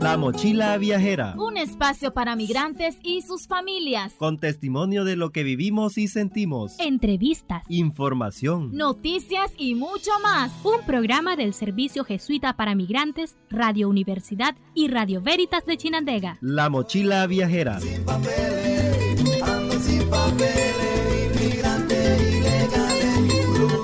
La Mochila Viajera. Un espacio para migrantes y sus familias. Con testimonio de lo que vivimos y sentimos. Entrevistas. Información. Noticias y mucho más. Un programa del Servicio Jesuita para Migrantes, Radio Universidad y Radio Veritas de Chinandega. La Mochila Viajera. Sin papeles, ando sin papeles, inmigrante ilegal en mi club.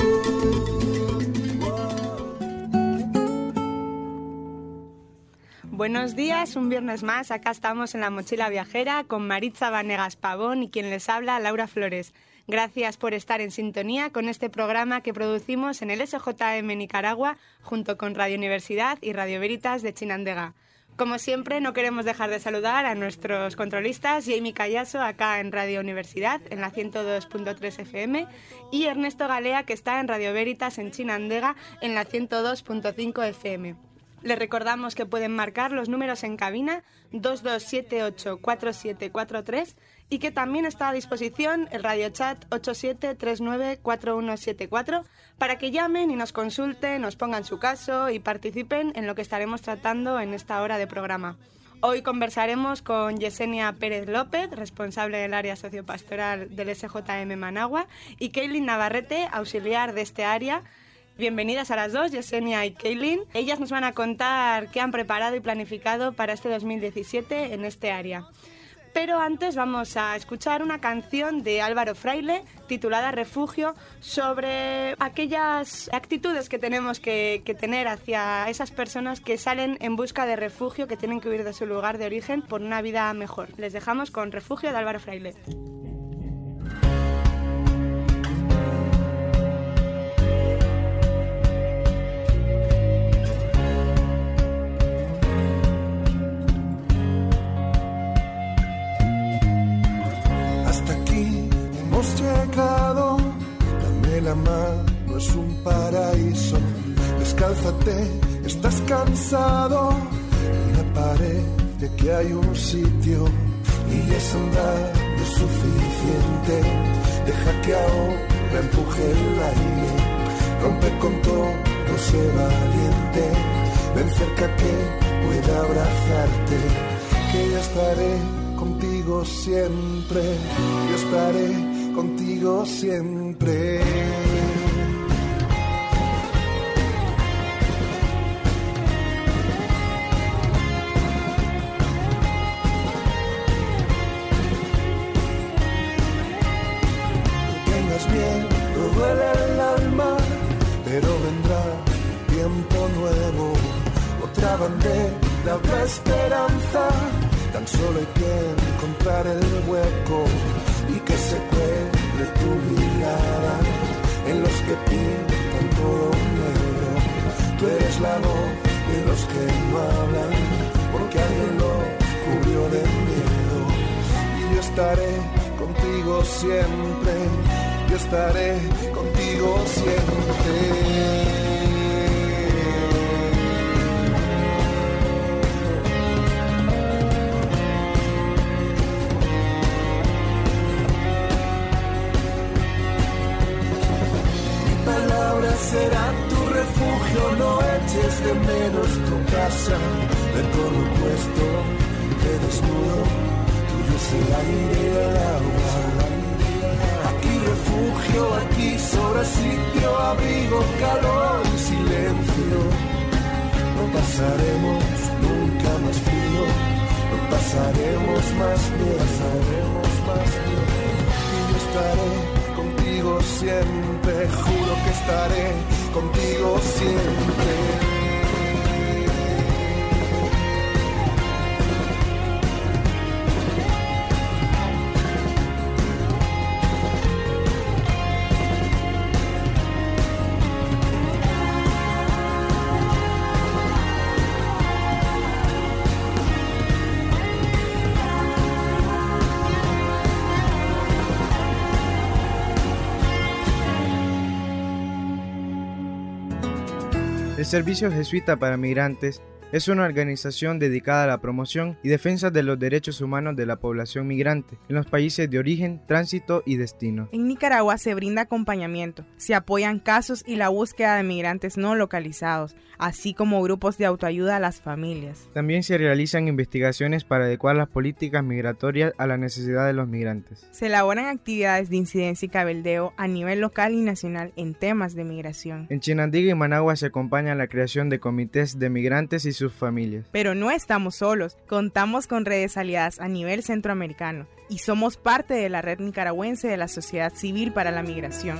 Buenos días, un viernes más, acá estamos en La Mochila Viajera con Maritza Vanegas Pavón y quien les habla, Laura Flores. Gracias por estar en sintonía con este programa que producimos en el SJM Nicaragua junto con Radio Universidad y Radio Veritas de Chinandega. Como siempre, no queremos dejar de saludar a nuestros controlistas, Jamie Callaso, acá en Radio Universidad, en la 102.3 FM, y Ernesto Galea, que está en Radio Veritas en Chinandega, en la 102.5 FM. Les recordamos que pueden marcar los números en cabina 22784743 y que también está a disposición el radiochat 87394174 para que llamen y nos consulten, nos pongan su caso y participen en lo que estaremos tratando en esta hora de programa. Hoy conversaremos con Yesenia Pérez López, responsable del área sociopastoral del SJM Managua, y Kaylin Navarrete, auxiliar de este área. Bienvenidas a las dos, Yesenia y Kaylin. Ellas nos van a contar qué han preparado y planificado para este 2017 en este área. Pero antes vamos a escuchar una canción de Álvaro Fraile titulada Refugio, sobre aquellas actitudes que tenemos que tener hacia esas personas que salen en busca de refugio, que tienen que huir de su lugar de origen por una vida mejor. Les dejamos con Refugio de Álvaro Fraile. Llegado, dame la mano, es un paraíso. Descálzate, estás cansado. Mira, parece que hay un sitio y es andar lo suficiente. Deja que ahora empuje el aire, rompe con todo, sé valiente. Ven cerca que pueda abrazarte, que yo estaré contigo siempre. Yo estaré contigo siempre. No tengas miedo, duele el alma, pero vendrá tiempo nuevo, otra bandera, otra esperanza. Tan solo hay que encontrar el hueco y que se cuele tu mirada en los que pintan todo negro. Tú eres la voz de los que no hablan, porque alguien lo cubrió de miedo. Y yo estaré contigo siempre, yo estaré contigo siempre. Será tu refugio, no eches de menos tu casa. Ven con lo puesto, te desnudo, tuyo es el aire y el agua. Aquí refugio, aquí sobra sitio, abrigo, calor y silencio. No pasaremos nunca más frío, no pasaremos más miedo, y yo estaré contigo siempre, juro que estaré contigo siempre. El Servicio Jesuita para Migrantes Es una organización dedicada a la promoción y defensa de los derechos humanos de la población migrante en los países de origen, tránsito y destino. En Nicaragua se brinda acompañamiento, se apoyan casos y la búsqueda de migrantes no localizados, así como grupos de autoayuda a las familias. También se realizan investigaciones para adecuar las políticas migratorias a la necesidad de los migrantes. Se elaboran actividades de incidencia y cabeldeo a nivel local y nacional en temas de migración. En Chinandega y Managua se acompaña la creación de comités de migrantes y sus familias. Pero no estamos solos, contamos con redes aliadas a nivel centroamericano y somos parte de la red nicaragüense de la sociedad civil para la migración.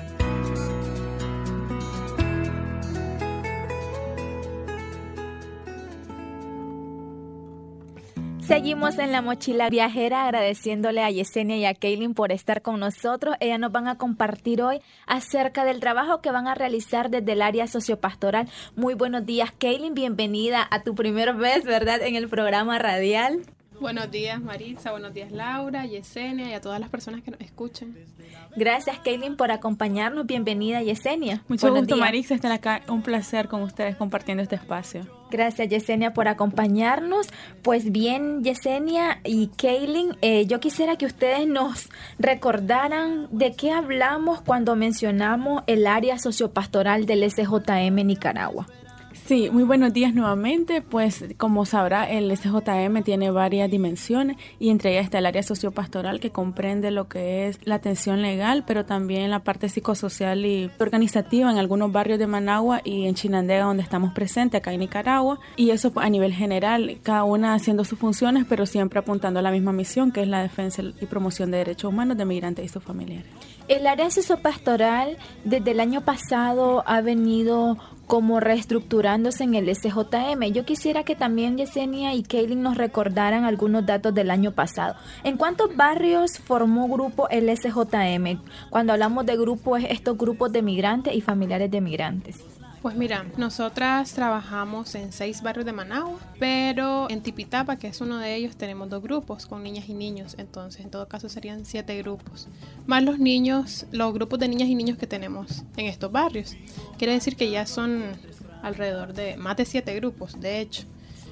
Seguimos en la mochila viajera agradeciéndole a Yesenia y a Kaylin por estar con nosotros. Ellas nos van a compartir hoy acerca del trabajo que van a realizar desde el área sociopastoral. Muy buenos días, Kaylin, bienvenida a tu primera vez, ¿verdad?, en el programa radial. Buenos días, Maritza, buenos días, Laura, Yesenia y a todas las personas que nos escuchan. Gracias, Kaylin, por acompañarnos. Bienvenida, Yesenia. Mucho gusto, Maritza, estar acá. Un placer con ustedes compartiendo este espacio. Gracias, Yesenia, por acompañarnos. Pues bien, Yesenia y Kaylin, yo quisiera que ustedes nos recordaran de qué hablamos cuando mencionamos el área sociopastoral del SJM Nicaragua. Sí, muy buenos días nuevamente. Pues como sabrá, el SJM tiene varias dimensiones y entre ellas está el área sociopastoral, que comprende lo que es la atención legal, pero también la parte psicosocial y organizativa en algunos barrios de Managua y en Chinandega, donde estamos presentes acá en Nicaragua, y eso a nivel general, cada una haciendo sus funciones, pero siempre apuntando a la misma misión, que es la defensa y promoción de derechos humanos de migrantes y sus familiares. El área sociopastoral desde el año pasado ha venido como reestructurándose en el SJM. Yo quisiera que también Yesenia y Kaylin nos recordaran algunos datos del año pasado. ¿En cuántos barrios formó grupo el SJM? Cuando hablamos de grupo, es estos grupos de migrantes y familiares de migrantes. Pues mira, nosotras trabajamos en 6 barrios de Managua, pero en Tipitapa, que es uno de ellos, tenemos 2 grupos con niñas y niños. Entonces, en todo caso, serían 7 grupos. Más los niños, los grupos de niñas y niños que tenemos en estos barrios. Quiere decir que ya son alrededor de más de 7 grupos, de hecho.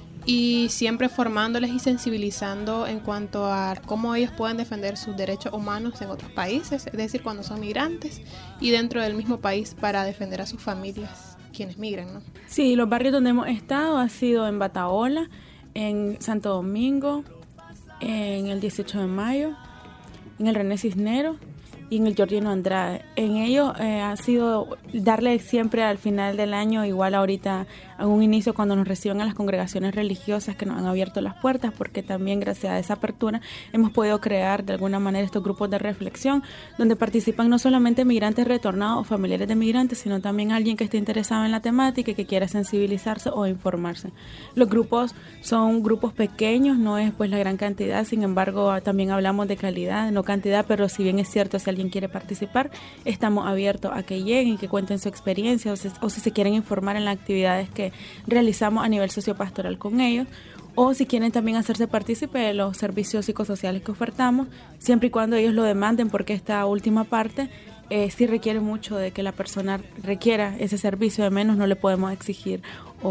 Y siempre formándoles y sensibilizando en cuanto a cómo ellos pueden defender sus derechos humanos en otros países, es decir, cuando son migrantes, y dentro del mismo país para defender a sus familias, quienes migran, ¿no? Sí, los barrios donde hemos estado ha sido en Bataola, en Santo Domingo, en el 18 de mayo, en el René Cisneros y en el Georgino Andrade. En ellos ha sido darle siempre al final del año, igual ahorita a un inicio cuando nos reciben a las congregaciones religiosas que nos han abierto las puertas, porque también gracias a esa apertura hemos podido crear de alguna manera estos grupos de reflexión donde participan no solamente migrantes retornados o familiares de migrantes, sino también alguien que esté interesado en la temática y que quiera sensibilizarse o informarse. Los grupos son grupos pequeños, no es pues la gran cantidad, sin embargo también hablamos de calidad, no cantidad, pero si bien es cierto, si alguien quiere participar, estamos abiertos a que lleguen, que cuenten su experiencia o si se quieren informar en las actividades que realizamos a nivel sociopastoral con ellos, o si quieren también hacerse partícipe de los servicios psicosociales que ofertamos, siempre y cuando ellos lo demanden, porque esta última parte sí requiere mucho de que la persona requiera ese servicio, de menos no le podemos exigir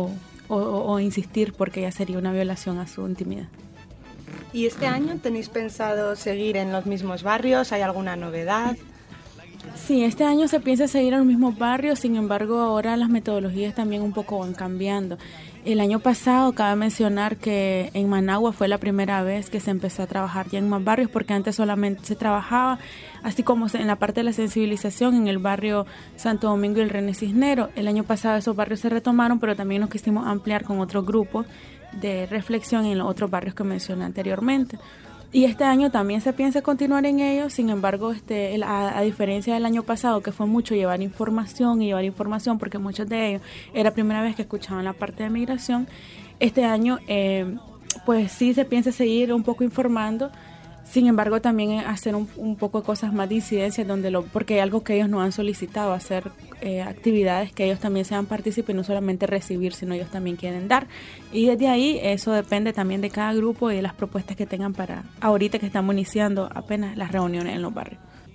o insistir, porque ya sería una violación a su intimidad. ¿Y este año tenéis pensado seguir en los mismos barrios? ¿Hay alguna novedad? Sí, este año se piensa seguir en los mismos barrios, sin embargo ahora las metodologías también un poco van cambiando. El año pasado cabe mencionar que en Managua fue la primera vez que se empezó a trabajar ya en más barrios, porque antes solamente se trabajaba, así como en la parte de la sensibilización, en el barrio Santo Domingo y el René Cisneros. El año pasado esos barrios se retomaron, pero también nos quisimos ampliar con otros grupos de reflexión en los otros barrios que mencioné anteriormente. Y este año también se piensa continuar en ellos, sin embargo, a diferencia del año pasado, que fue mucho llevar información, porque muchos de ellos era la primera vez que escuchaban la parte de migración, este año pues sí se piensa seguir un poco informando, sin embargo también hacer un poco de cosas más de incidencia, porque hay algo que ellos nos han solicitado, hacer actividades que ellos también sean partícipes y no solamente recibir, sino ellos también quieren dar. Y desde ahí eso depende también de cada grupo y de las propuestas que tengan para ahorita que estamos iniciando apenas las reuniones en los barrios.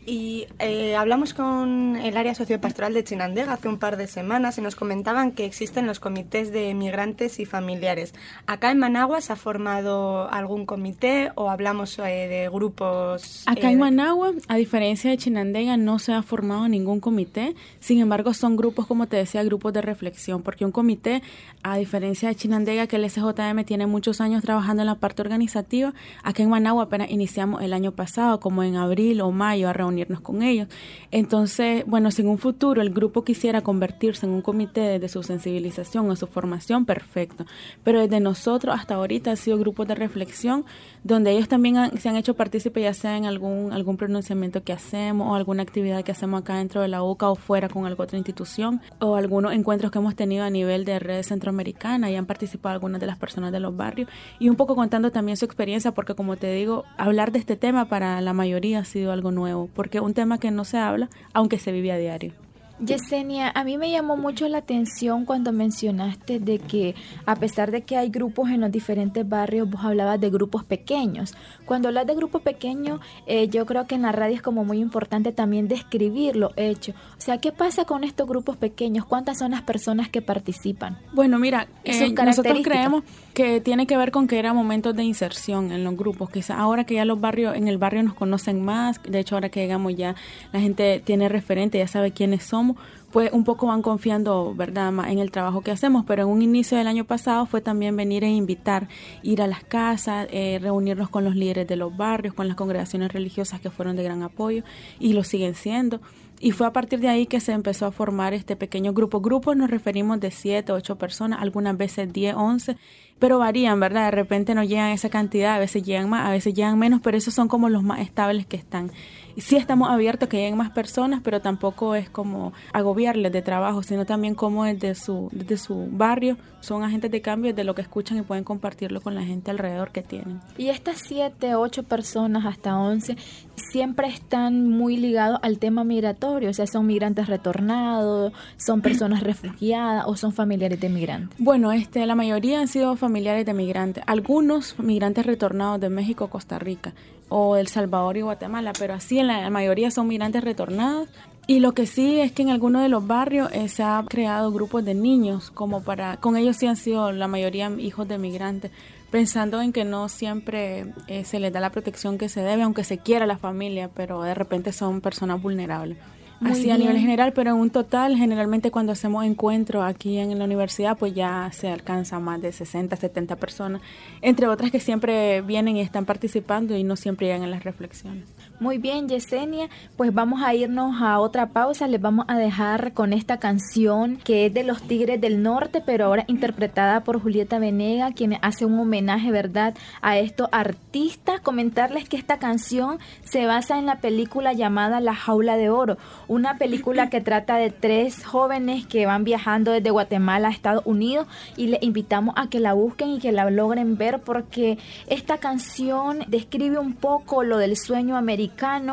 Y hablamos con el área sociopastoral de Chinandega hace un par de semanas y nos comentaban que existen los comités de migrantes y familiares. ¿Acá en Managua se ha formado algún comité o hablamos de grupos? Acá en Managua, a diferencia de Chinandega, no se ha formado ningún comité. Sin embargo, son grupos, como te decía, grupos de reflexión, porque un comité, a diferencia de Chinandega, que el SJM tiene muchos años trabajando en la parte organizativa, acá en Managua apenas iniciamos el año pasado, como en abril o mayo, a reunirnos con ellos. Entonces, bueno, si en un futuro el grupo quisiera convertirse en un comité desde su sensibilización o su formación, perfecto. Pero desde nosotros hasta ahorita ha sido grupos de reflexión donde ellos también se han hecho partícipes, ya sea en algún pronunciamiento que hacemos o alguna actividad que hacemos acá dentro de la UCA o fuera con alguna otra institución, o algunos encuentros que hemos tenido a nivel de red centroamericana y han participado algunas de las personas de los barrios, y un poco contando también su experiencia, porque como te digo, hablar de este tema para la mayoría ha sido algo nuevo, porque es un tema que no se habla, aunque se vive a diario. Yesenia, a mí me llamó mucho la atención cuando mencionaste de que a pesar de que hay grupos en los diferentes barrios, vos hablabas de grupos pequeños. Cuando hablas de grupos pequeños, yo creo que en la radio es como muy importante también describir lo hecho. O sea, ¿qué pasa con estos grupos pequeños? ¿Cuántas son las personas que participan? Bueno, mira, nosotros creemos que tiene que ver con que era momentos de inserción en los grupos. Quizás ahora que ya en el barrio nos conocen más, de hecho ahora que llegamos ya la gente tiene referente, ya sabe quiénes somos, pues un poco van confiando, ¿verdad?, más en el trabajo que hacemos, pero en un inicio del año pasado fue también venir e invitar, ir a las casas, reunirnos con los líderes de los barrios, con las congregaciones religiosas que fueron de gran apoyo y lo siguen siendo. Y fue a partir de ahí que se empezó a formar este pequeño grupo. Grupos nos referimos de 7, 8 personas, algunas veces 10, 11, pero varían, ¿verdad? De repente no llegan esa cantidad, a veces llegan más, a veces llegan menos, pero esos son como los más estables que están. Sí estamos abiertos a que lleguen más personas, pero tampoco es como agobiarles de trabajo, sino también como desde su barrio son agentes de cambio de lo que escuchan y pueden compartirlo con la gente alrededor que tienen. Y estas 7, 8 personas, hasta 11, siempre están muy ligados al tema migratorio, o sea, son migrantes retornados, son personas refugiadas o son familiares de migrantes. Bueno, la mayoría han sido familiares de migrantes, algunos migrantes retornados de México, Costa Rica, o El Salvador y Guatemala, pero así en la mayoría son migrantes retornados. Y lo que sí es que en algunos de los barrios se ha creado grupos de niños, con ellos sí han sido la mayoría hijos de migrantes, pensando en que no siempre se les da la protección que se debe, aunque se quiera la familia, pero de repente son personas vulnerables. Así a nivel general, pero en un total, generalmente cuando hacemos encuentros aquí en la universidad, pues ya se alcanza más de 60, 70 personas, entre otras que siempre vienen y están participando y no siempre llegan en las reflexiones. Muy bien, Yesenia, pues vamos a irnos a otra pausa. Les vamos a dejar con esta canción que es de Los Tigres del Norte, pero ahora interpretada por Julieta Venegas, quien hace un homenaje, ¿verdad?, a estos artistas. Comentarles que esta canción se basa en la película llamada La Jaula de Oro, una película que trata de 3 jóvenes que van viajando desde Guatemala a Estados Unidos, y les invitamos a que la busquen y que la logren ver, porque esta canción describe un poco lo del sueño americano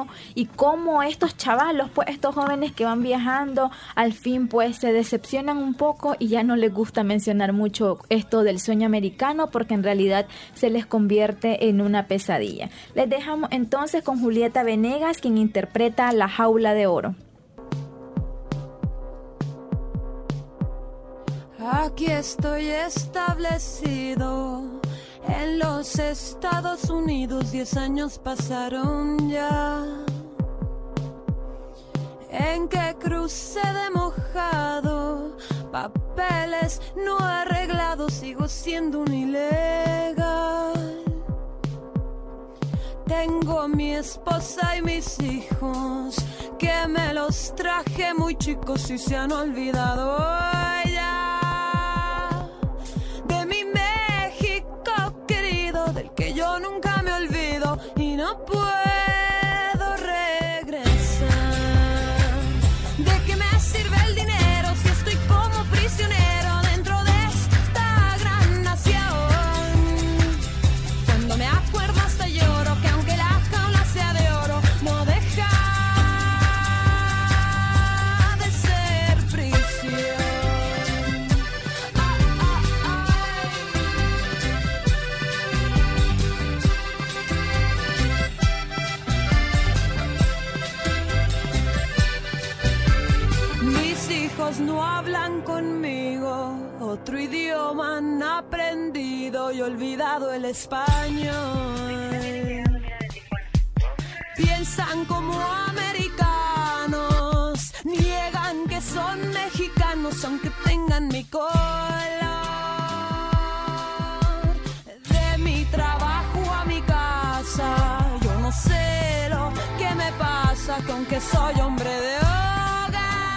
y cómo estos chavalos, pues estos jóvenes que van viajando, al fin pues se decepcionan un poco y ya no les gusta mencionar mucho esto del sueño americano, porque en realidad se les convierte en una pesadilla. Les dejamos entonces con Julieta Venegas, quien interpreta La Jaula de Oro. Aquí estoy establecido en los Estados Unidos, 10 años pasaron ya. En que crucé de mojado, papeles no arreglados, sigo siendo un ilegal. Tengo mi esposa y mis hijos, que me los traje muy chicos y se han olvidado ya de mi México querido, del que yo nunca me olvido y no puedo regresar. ¿De qué me sirve el dinero si estoy como prisionero dentro de esta gran nación? Cuando me acuerdo hasta lloro, que aunque la jaula sea de oro, no deja de ser prisión. no hablan conmigo, otro idioma han aprendido y olvidado el español. Piensan como americanos, niegan que son mexicanos aunque tengan mi color. De mi trabajo a mi casa, yo no sé lo que me pasa, que aunque soy hombre de hogar,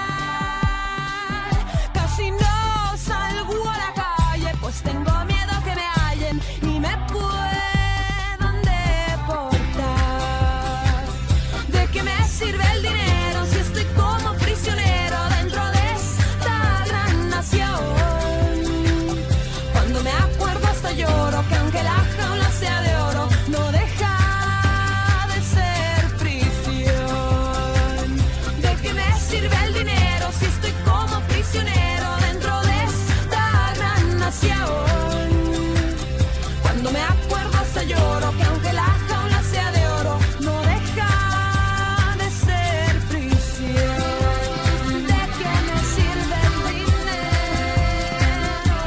casi no salgo a la calle, pues tengo miedo que me hallen y me puedan deportar. ¿De qué me sirve el dinero si estoy como prisionero dentro de esta gran nación? Cuando me acuerdo hasta lloro, que aunque la jaula sea de oro, no deja de ser prisión. ¿De qué me sirve el dinero si estoy como prisionero dentro de esta gran nación? Cuando me acuerdo hasta lloro, que aunque la jaula sea de oro, no deja de ser prisión. ¿De qué me sirve el dinero?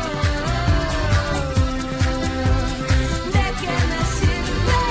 ¿De qué me sirve?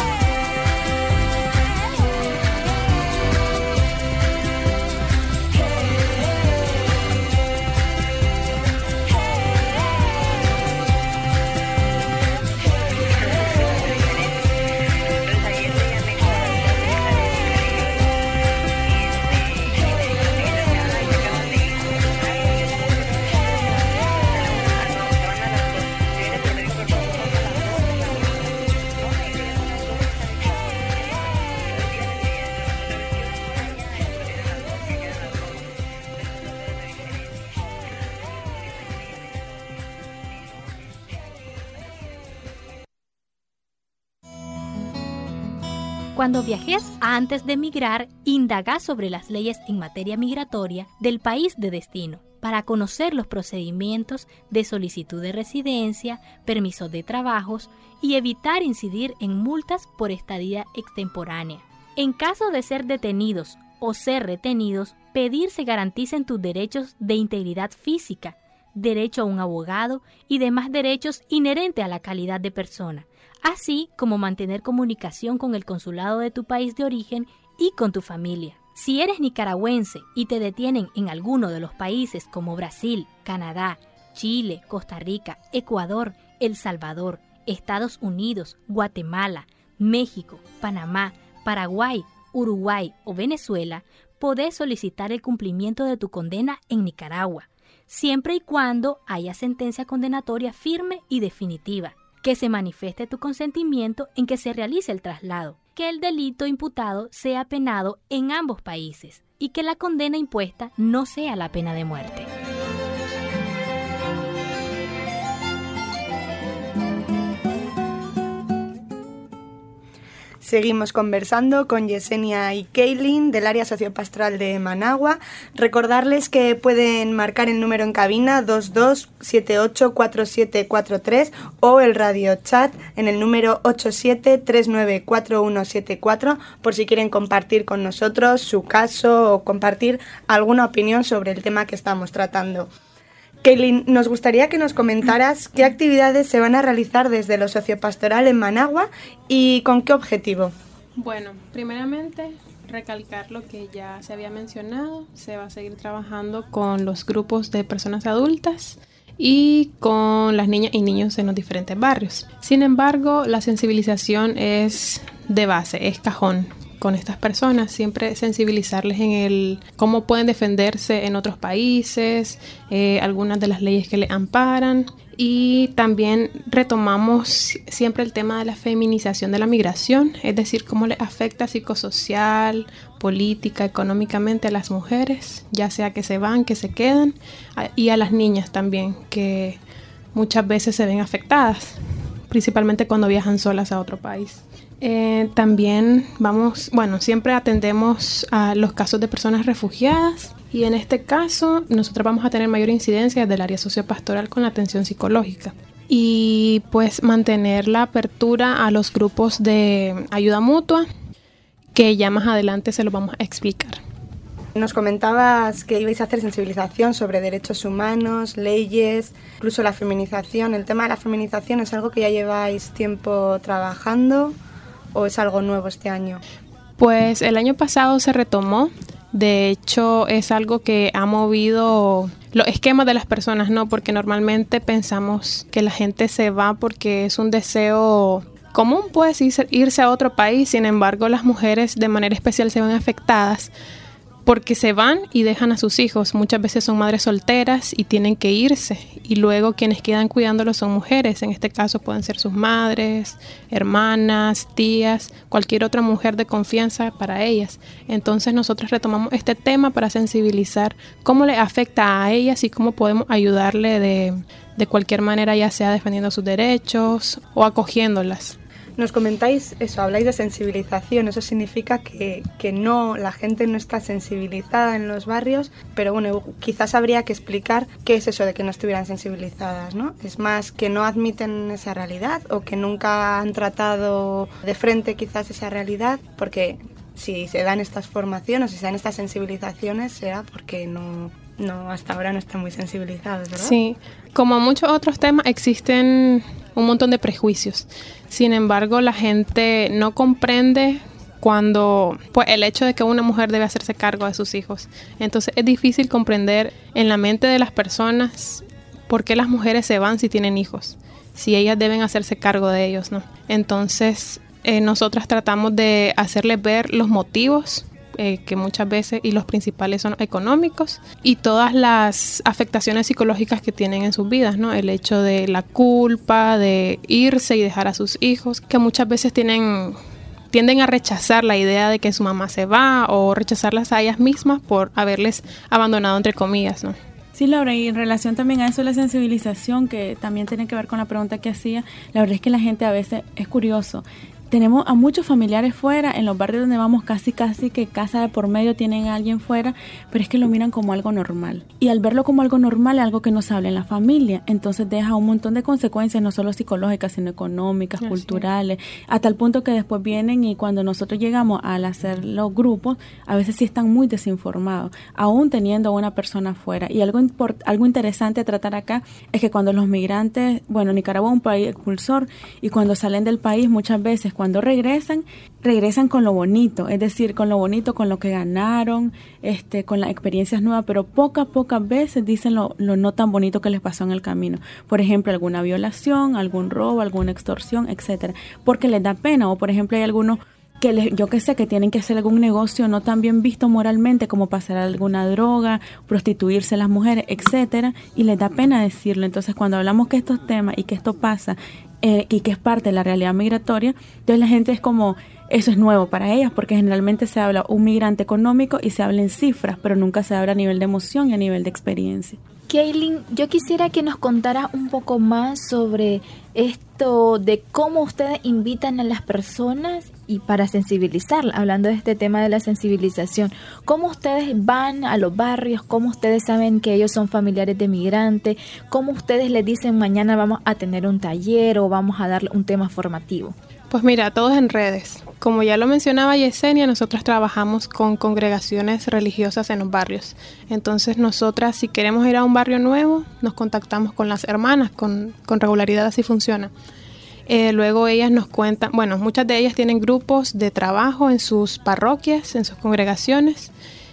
Cuando viajes antes de migrar, indaga sobre las leyes en materia migratoria del país de destino para conocer los procedimientos de solicitud de residencia, permisos de trabajos y evitar incidir en multas por estadía extemporánea. En caso de ser detenidos o ser retenidos, pedir se garanticen tus derechos de integridad física, derecho a un abogado y demás derechos inherentes a la calidad de persona, así como mantener comunicación con el consulado de tu país de origen y con tu familia. Si eres nicaragüense y te detienen en alguno de los países como Brasil, Canadá, Chile, Costa Rica, Ecuador, El Salvador, Estados Unidos, Guatemala, México, Panamá, Paraguay, Uruguay o Venezuela, podés solicitar el cumplimiento de tu condena en Nicaragua, siempre y cuando haya sentencia condenatoria firme y definitiva, que se manifieste tu consentimiento en que se realice el traslado, que el delito imputado sea penado en ambos países y que la condena impuesta no sea la pena de muerte. Seguimos conversando con Yesenia y Kaylin del área sociopastoral de Managua. Recordarles que pueden marcar el número en cabina 22784743 o el radio chat en el número 87394174 por si quieren compartir con nosotros su caso o compartir alguna opinión sobre el tema que estamos tratando. Kaylin, nos gustaría que nos comentaras qué actividades se van a realizar desde lo sociopastoral en Managua y con qué objetivo. Bueno, primeramente recalcar lo que ya se había mencionado. Se va a seguir trabajando con los grupos de personas adultas y con las niñas y niños en los diferentes barrios. Sin embargo, la sensibilización es de base, es cajón. Con estas personas, siempre sensibilizarles en el cómo pueden defenderse en otros países, algunas de las leyes que les amparan, y también retomamos siempre el tema de la feminización de la migración, es decir, cómo les afecta psicosocial, política, económicamente a las mujeres, ya sea que se van, que se quedan, y a las niñas también, que muchas veces se ven afectadas, principalmente cuando viajan solas a otro país. También siempre atendemos a los casos de personas refugiadas y en este caso nosotros vamos a tener mayor incidencia del área sociopastoral con la atención psicológica y pues mantener la apertura a los grupos de ayuda mutua que ya más adelante se los vamos a explicar. Nos comentabas que ibais a hacer sensibilización sobre derechos humanos, leyes, incluso la feminización. ¿El tema de la feminización es algo que ya lleváis tiempo trabajando o es algo nuevo este año? Pues el año pasado se retomó. De hecho, es algo que ha movido los esquemas de las personas, ¿no? Porque normalmente pensamos que la gente se va porque es un deseo común, pues, irse a otro país. Sin embargo, las mujeres de manera especial se ven afectadas porque se van y dejan a sus hijos. Muchas veces son madres solteras y tienen que irse. Y luego quienes quedan cuidándolos son mujeres. En este caso pueden ser sus madres, hermanas, tías, cualquier otra mujer de confianza para ellas. Entonces nosotros retomamos este tema para sensibilizar cómo le afecta a ellas y cómo podemos ayudarle de cualquier manera, ya sea defendiendo sus derechos o acogiéndolas. Nos comentáis eso, habláis de sensibilización, eso significa que no, la gente no está sensibilizada en los barrios, pero bueno, quizás habría que explicar qué es eso de que no estuvieran sensibilizadas, ¿no? Es más que no admiten esa realidad o que nunca han tratado de frente quizás esa realidad, porque si se dan estas formaciones, si se dan estas sensibilizaciones, será porque no hasta ahora no están muy sensibilizados, ¿verdad? Sí, como muchos otros temas existen un montón de prejuicios. Sin embargo, la gente no comprende cuando pues el hecho de que una mujer debe hacerse cargo de sus hijos. Entonces es difícil comprender en la mente de las personas por qué las mujeres se van si tienen hijos, si ellas deben hacerse cargo de ellos, ¿no? Entonces nosotras tratamos de hacerles ver los motivos que muchas veces, y los principales son económicos, y todas las afectaciones psicológicas que tienen en sus vidas, ¿no? El hecho de la culpa, de irse y dejar a sus hijos, que muchas veces tienden a rechazar la idea de que su mamá se va, o rechazarlas a ellas mismas por haberles abandonado, entre comillas, ¿no? Sí, Laura, y en relación también a eso de la sensibilización, que también tiene que ver con la pregunta que hacía, la verdad es que la gente a veces es curioso. Tenemos a muchos familiares fuera, en los barrios donde vamos casi que casa de por medio tienen a alguien fuera, pero es que lo miran como algo normal. Y al verlo como algo normal es algo que no se habla en la familia, entonces deja un montón de consecuencias, no solo psicológicas, sino económicas, culturales, hasta el punto que después vienen y cuando nosotros llegamos al hacer los grupos, a veces sí están muy desinformados, aún teniendo a una persona fuera. Y algo interesante a tratar acá es que cuando los migrantes, bueno, Nicaragua es un país expulsor, y cuando salen del país muchas veces, cuando regresan con lo bonito, es decir, con lo bonito, con lo que ganaron, con las experiencias nuevas, pero pocas veces dicen lo no tan bonito que les pasó en el camino. Por ejemplo, alguna violación, algún robo, alguna extorsión, etcétera, porque les da pena. O por ejemplo, hay algunos que que tienen que hacer algún negocio no tan bien visto moralmente, como pasar alguna droga, prostituirse las mujeres, etcétera, y les da pena decirlo. Entonces, cuando hablamos que estos temas y que esto pasa y que es parte de la realidad migratoria, entonces la gente es como, eso es nuevo para ellas, porque generalmente se habla un migrante económico y se habla en cifras, pero nunca se habla a nivel de emoción y a nivel de experiencia. Kaylin, yo quisiera que nos contara un poco más sobre esto de cómo ustedes invitan a las personas y para sensibilizarlas, hablando de este tema de la sensibilización, cómo ustedes van a los barrios, cómo ustedes saben que ellos son familiares de migrantes, cómo ustedes les dicen mañana vamos a tener un taller o vamos a dar un tema formativo. Pues mira, todos en redes. Como ya lo mencionaba Yesenia, nosotros trabajamos con congregaciones religiosas en los barrios. Entonces nosotras, si queremos ir a un barrio nuevo, nos contactamos con las hermanas, con regularidad, así funciona. Luego ellas nos cuentan, bueno, muchas de ellas tienen grupos de trabajo en sus parroquias, en sus congregaciones,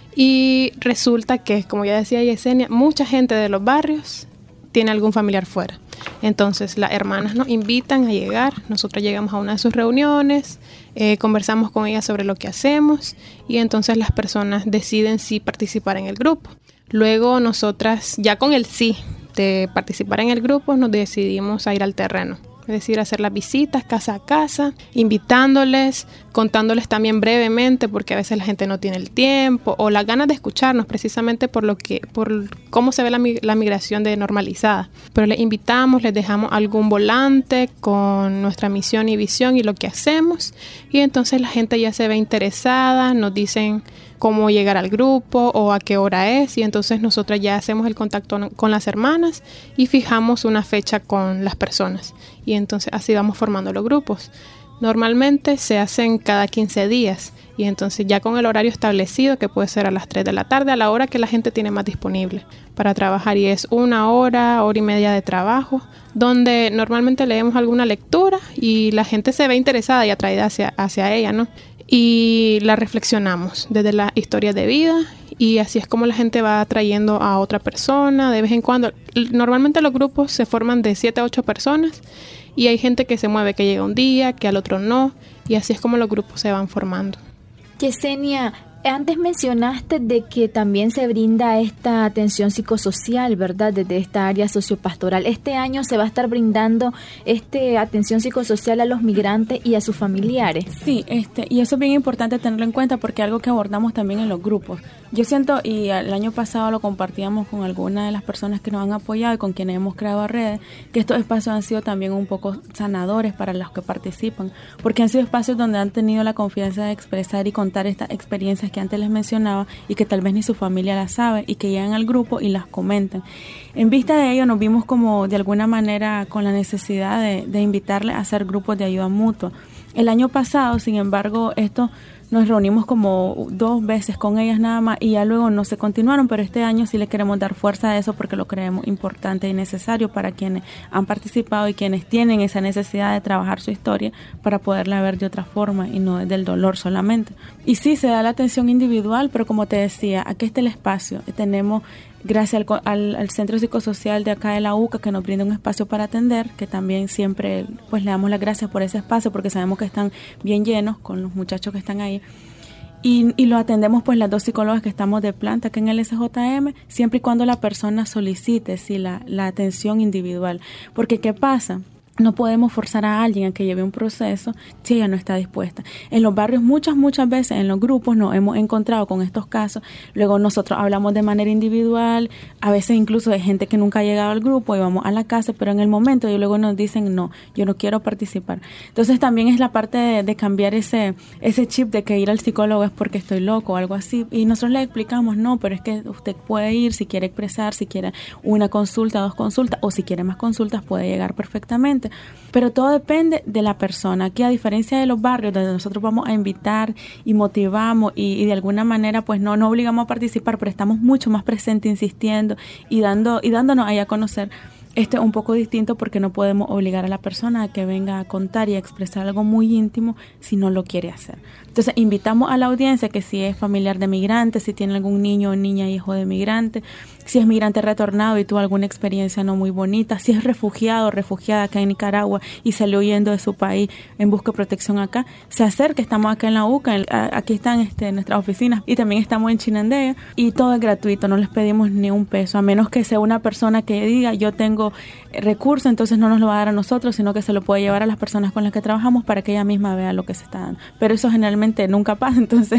y resulta que, como ya decía Yesenia, mucha gente de los barrios tiene algún familiar fuera. Entonces las hermanas nos invitan a llegar, nosotros llegamos a una de sus reuniones, conversamos con ellas sobre lo que hacemos y entonces las personas deciden si participar en el grupo. Luego nosotras, ya con el sí de participar en el grupo, nos decidimos a ir al terreno. Es decir, hacer las visitas casa a casa, invitándoles, contándoles también brevemente, porque a veces la gente no tiene el tiempo o las ganas de escucharnos, precisamente por cómo se ve la migración de normalizada. Pero les invitamos, les dejamos algún volante con nuestra misión y visión y lo que hacemos, y entonces la gente ya se ve interesada, nos dicen cómo llegar al grupo o a qué hora es, y entonces nosotros ya hacemos el contacto con las hermanas y fijamos una fecha con las personas, y entonces así vamos formando los grupos. Normalmente se hacen cada 15 días y entonces ya con el horario establecido, que puede ser a las 3 de la tarde, a la hora que la gente tiene más disponible para trabajar, y es 1 hora, hora y media de trabajo, donde normalmente leemos alguna lectura y la gente se ve interesada y atraída hacia ella, ¿no? Y la reflexionamos desde la historia de vida, y así es como la gente va atrayendo a otra persona de vez en cuando. Normalmente los grupos se forman de 7 a 8 personas y hay gente que se mueve, que llega un día, que al otro no, y así es como los grupos se van formando. Yesenia, antes mencionaste de que también se brinda esta atención psicosocial, ¿verdad? Desde esta área sociopastoral. Este año se va a estar brindando atención psicosocial a los migrantes y a sus familiares. Sí, y eso es bien importante tenerlo en cuenta porque es algo que abordamos también en los grupos. Yo siento, y el año pasado lo compartíamos con algunas de las personas que nos han apoyado y con quienes hemos creado redes, que estos espacios han sido también un poco sanadores para los que participan, porque han sido espacios donde han tenido la confianza de expresar y contar estas experiencias que antes les mencionaba y que tal vez ni su familia las sabe, y que llegan al grupo y las comentan. En vista de ello nos vimos como de alguna manera con la necesidad de invitarles a hacer grupos de ayuda mutua. El año pasado, sin embargo, nos reunimos como 2 veces con ellas nada más y ya luego no se continuaron, pero este año sí le queremos dar fuerza a eso porque lo creemos importante y necesario para quienes han participado y quienes tienen esa necesidad de trabajar su historia para poderla ver de otra forma y no desde el dolor solamente. Y sí, se da la atención individual, pero como te decía, aquí está el espacio. Tenemos, gracias al Centro Psicosocial de acá de la UCA, que nos brinda un espacio para atender, que también siempre pues le damos las gracias por ese espacio porque sabemos que están bien llenos con los muchachos que están ahí. Y lo atendemos pues las 2 psicólogas que estamos de planta aquí en el SJM, siempre y cuando la persona solicite la atención individual. Porque ¿qué pasa? No podemos forzar a alguien a que lleve un proceso si ella no está dispuesta. En los barrios muchas veces, en los grupos nos hemos encontrado con estos casos. Luego nosotros hablamos de manera individual, a veces incluso de gente que nunca ha llegado al grupo y vamos a la casa, pero en el momento ellos luego nos dicen no, yo no quiero participar. Entonces también es la parte de cambiar ese chip de que ir al psicólogo es porque estoy loco o algo así. Y nosotros le explicamos, no, pero es que usted puede ir si quiere expresar, si quiere una consulta, 2 consultas, o si quiere más consultas puede llegar perfectamente. Pero todo depende de la persona. Aquí, a diferencia de los barrios donde nosotros vamos a invitar y motivamos y de alguna manera pues no obligamos a participar, pero estamos mucho más presentes, insistiendo y dándonos ahí a conocer. Esto es un poco distinto porque no podemos obligar a la persona a que venga a contar y a expresar algo muy íntimo si no lo quiere hacer. Entonces invitamos a la audiencia que si es familiar de migrante, si tiene algún niño o niña hijo de migrante, si es migrante retornado y tuvo alguna experiencia no muy bonita, si es refugiado o refugiada acá en Nicaragua y salió huyendo de su país en busca de protección acá, se acerca. Estamos acá en la UCA, aquí están nuestras oficinas y también estamos en Chinandega y todo es gratuito, no les pedimos ni un peso, a menos que sea una persona que diga yo tengo recursos, entonces no nos lo va a dar a nosotros, sino que se lo puede llevar a las personas con las que trabajamos para que ella misma vea lo que se está dando. Pero eso generalmente nunca pasa, entonces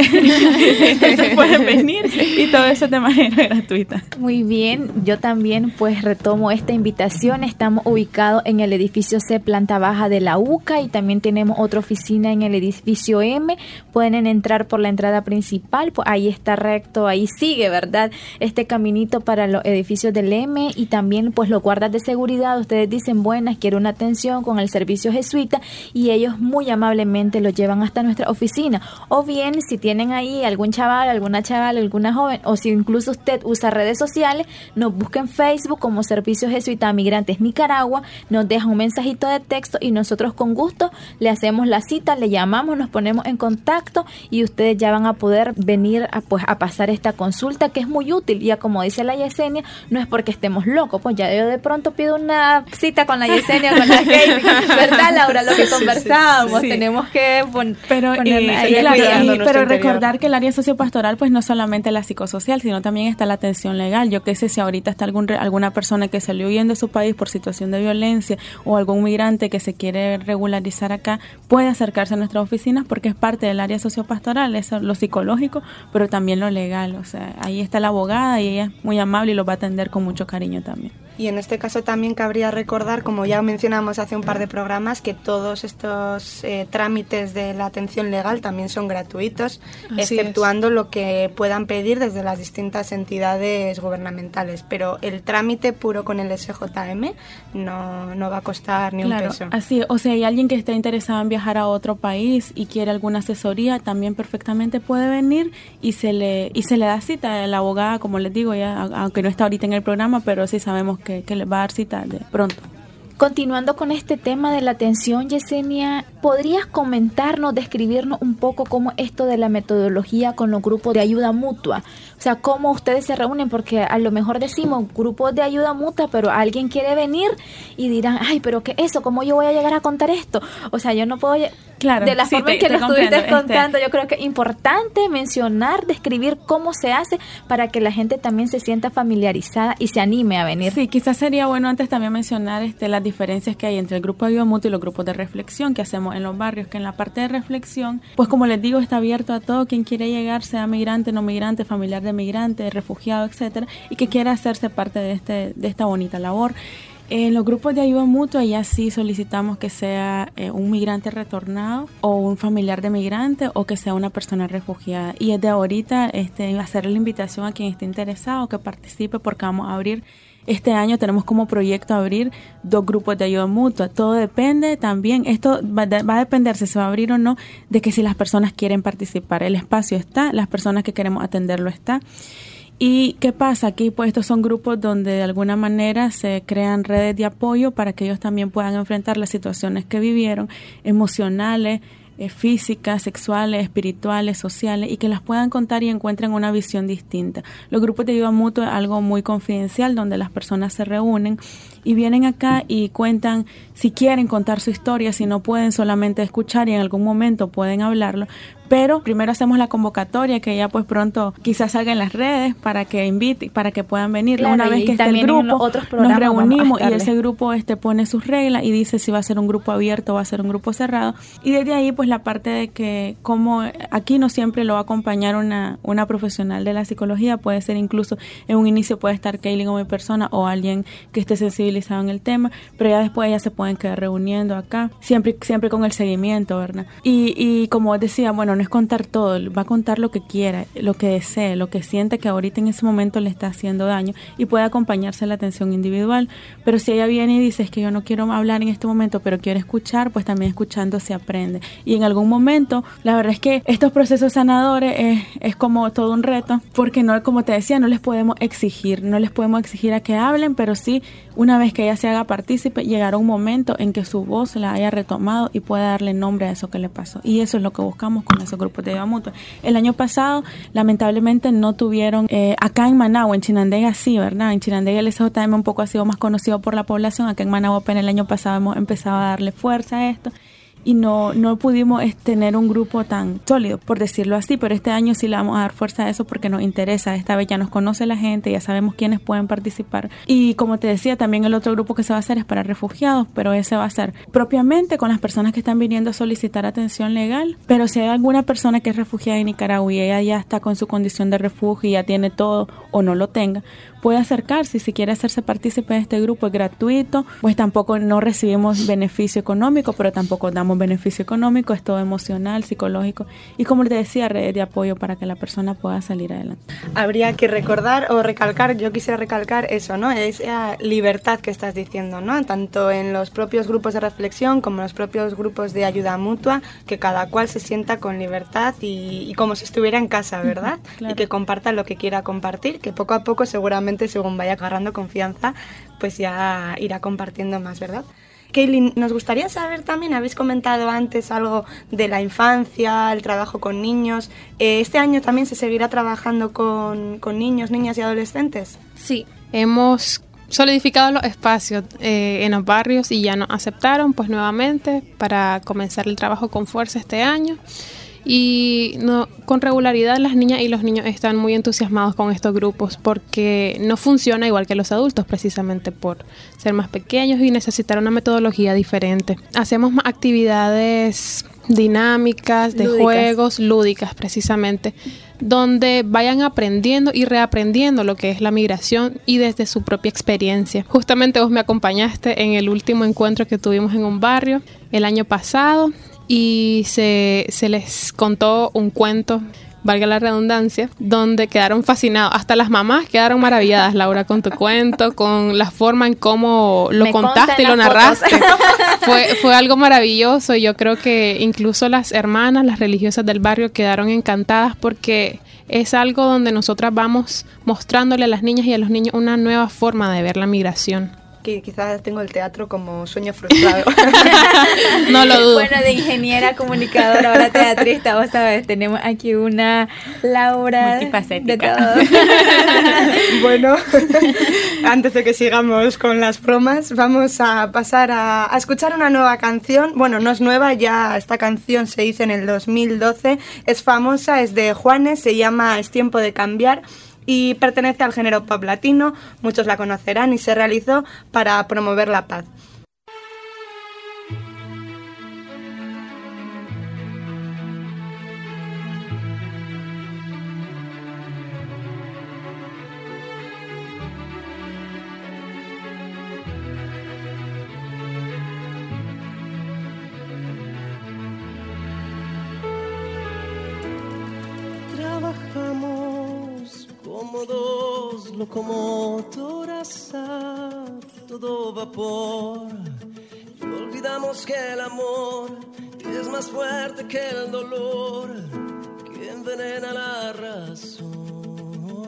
pueden venir y todo eso de manera gratuita. Muy bien, yo también pues retomo esta invitación. Estamos ubicados en el edificio C, planta baja de la UCA, y también tenemos otra oficina en el edificio M. Pueden entrar por la entrada principal, pues ahí está recto, ahí sigue, ¿verdad? Este caminito para los edificios del M, y también pues los guardas de seguridad, ustedes dicen buenas, quiero una atención con el servicio jesuita, y ellos muy amablemente los llevan hasta nuestra oficina. O bien, si tienen ahí algún chaval, alguna chaval, alguna joven, o si incluso usted usa redes sociales, nos busca en Facebook como Servicio Jesuita a Migrantes Nicaragua, nos deja un mensajito de texto y nosotros con gusto le hacemos la cita, le llamamos, nos ponemos en contacto y ustedes ya van a poder venir a pasar esta consulta, que es muy útil. Ya como dice la Yesenia, no es porque estemos locos, pues ya yo de pronto pido una cita con la Yesenia, con la Kate, ¿verdad, Laura? Lo que conversábamos, tenemos que pero recordar que el área sociopastoral pues no solamente la psicosocial, sino también está la atención legal. Yo qué sé, si ahorita está alguna persona que salió huyendo de su país por situación de violencia o algún migrante que se quiere regularizar acá, puede acercarse a nuestras oficinas porque es parte del área sociopastoral, es lo psicológico, pero también lo legal. O sea, ahí está la abogada y ella es muy amable y lo va a atender con mucho cariño también. Y en este caso también cabría recordar, como ya mencionamos hace un par de programas, que todos estos trámites de la atención legal también son gratuitos, exceptuando lo que puedan pedir desde las distintas entidades gubernamentales. Pero el trámite puro con el SJM no va a costar ni un peso. Así, o sea, hay alguien que esté interesado en viajar a otro país y quiere alguna asesoría, también perfectamente puede venir y se le da cita. La abogada, como les digo, ya, aunque no está ahorita en el programa, pero sí sabemos que le va a dar cita de pronto. Continuando con este tema de la atención, Yesenia, ¿podrías comentarnos, describirnos un poco cómo esto de la metodología con los grupos de ayuda mutua? O sea, cómo ustedes se reúnen, porque a lo mejor decimos grupos de ayuda mutua, pero alguien quiere venir y dirán, ay, pero ¿qué es eso? ¿Cómo yo voy a llegar a contar esto? O sea, yo no puedo... Claro, de la forma en que lo estuviste contando, yo creo que es importante mencionar, describir cómo se hace para que la gente también se sienta familiarizada y se anime a venir. Sí, quizás sería bueno antes también mencionar las diferencias que hay entre el grupo de ayuda mutua y los grupos de reflexión que hacemos en los barrios, que en la parte de reflexión, pues como les digo, está abierto a todo quien quiere llegar, sea migrante, no migrante, familiar de migrante, refugiado, etcétera, y que quiera hacerse parte de esta bonita labor. En los grupos de ayuda mutua ya sí solicitamos que sea un migrante retornado o un familiar de migrante o que sea una persona refugiada. Y desde ahorita hacer la invitación a quien esté interesado que participe, porque vamos a abrir este año, tenemos como proyecto abrir 2 grupos de ayuda mutua. Todo depende también, esto va a depender si se va a abrir o no, de que si las personas quieren participar. El espacio está, las personas que queremos atenderlo está. ¿Y qué pasa? Aquí pues estos son grupos donde de alguna manera se crean redes de apoyo para que ellos también puedan enfrentar las situaciones que vivieron, emocionales, físicas, sexuales, espirituales, sociales, y que las puedan contar y encuentren una visión distinta. Los grupos de ayuda mutua es algo muy confidencial donde las personas se reúnen y vienen acá y cuentan, si quieren contar su historia, si no pueden solamente escuchar y en algún momento pueden hablarlo, pero primero hacemos la convocatoria que ya pues pronto quizás salga en las redes para que invite, para que puedan venir. Claro, una vez que esté el grupo, nos reunimos y ese grupo pone sus reglas y dice si va a ser un grupo abierto o va a ser un grupo cerrado, y desde ahí pues la parte de que como aquí no siempre lo va a acompañar una profesional de la psicología, puede ser incluso en un inicio puede estar Kaylin o mi persona o alguien que esté sensibilizado en el tema, pero ya después ya se pueden quedar reuniendo acá, siempre con el seguimiento, ¿verdad? Y como decía, bueno, no es contar todo, va a contar lo que quiera, lo que desee, lo que siente que ahorita en ese momento le está haciendo daño, y puede acompañarse la atención individual. Pero si ella viene y dice, es que yo no quiero hablar en este momento, pero quiero escuchar, pues también escuchando se aprende. Y en algún momento, la verdad es que estos procesos sanadores es como todo un reto, porque no, como te decía, no les podemos exigir a que hablen, pero sí, una vez que ella se haga partícipe, llegará un momento en que su voz la haya retomado y pueda darle nombre a eso que le pasó. Y eso es lo que buscamos con esos grupos de ayuda mutua. El año pasado, lamentablemente, no tuvieron, acá en Managua, en Chinandega sí, ¿verdad? En Chinandega el SJM un poco ha sido más conocido por la población. Acá en Managua apenas el año pasado hemos empezado a darle fuerza a esto. Y no pudimos tener un grupo tan sólido, por decirlo así, pero este año sí le vamos a dar fuerza a eso porque nos interesa. Esta vez ya nos conoce la gente, ya sabemos quiénes pueden participar. Y como te decía, también el otro grupo que se va a hacer es para refugiados, pero ese va a ser propiamente con las personas que están viniendo a solicitar atención legal. Pero si hay alguna persona que es refugiada en Nicaragua y ella ya está con su condición de refugio y ya tiene todo o no lo tenga, puede acercarse. Si quiere hacerse partícipe de este grupo, es gratuito, pues tampoco no recibimos beneficio económico, pero tampoco damos beneficio económico, es todo emocional, psicológico, y como te decía, redes de apoyo para que la persona pueda salir adelante. Habría que recordar o recalcar, yo quisiera recalcar eso, ¿no? Esa libertad que estás diciendo, ¿no? Tanto en los propios grupos de reflexión como en los propios grupos de ayuda mutua, que cada cual se sienta con libertad y como si estuviera en casa, ¿verdad? Claro. Y que comparta lo que quiera compartir, que poco a poco seguramente según vaya agarrando confianza, pues ya irá compartiendo más, ¿verdad? Kaylin, nos gustaría saber también, habéis comentado antes algo de la infancia, el trabajo con niños. ¿Este año también se seguirá trabajando con niños, niñas y adolescentes? Sí, hemos solidificado los espacios en los barrios y ya nos aceptaron pues nuevamente para comenzar el trabajo con fuerza este año. Y con regularidad las niñas y los niños están muy entusiasmados con estos grupos porque no funciona igual que los adultos, precisamente por ser más pequeños y necesitar una metodología diferente. Hacemos más actividades dinámicas, de juegos, lúdicas precisamente, donde vayan aprendiendo y reaprendiendo lo que es la migración y desde su propia experiencia. Justamente vos me acompañaste en el último encuentro que tuvimos en un barrio el año pasado y se les contó un cuento, valga la redundancia, donde quedaron fascinados. Hasta las mamás quedaron maravilladas, Laura, con tu cuento, con la forma en cómo lo contaste y lo narraste. Fue algo maravilloso y yo creo que incluso las hermanas, las religiosas del barrio quedaron encantadas porque es algo donde nosotras vamos mostrándole a las niñas y a los niños una nueva forma de ver la migración. Que quizás tengo el teatro como sueño frustrado. No lo dudo. Bueno, de ingeniera, comunicadora, ahora teatrista, vos sabés, tenemos aquí una Laura multifacética. de todo. Bueno, antes de que sigamos con las bromas, vamos a pasar a escuchar una nueva canción. Bueno, no es nueva, ya esta canción se hizo en el 2012, es famosa, es de Juanes, se llama Es tiempo de cambiar. Y pertenece al género pop latino, muchos la conocerán y se realizó para promover la paz. Como dos locomotoras a todo vapor, y olvidamos que el amor es más fuerte que el dolor, que envenena la razón.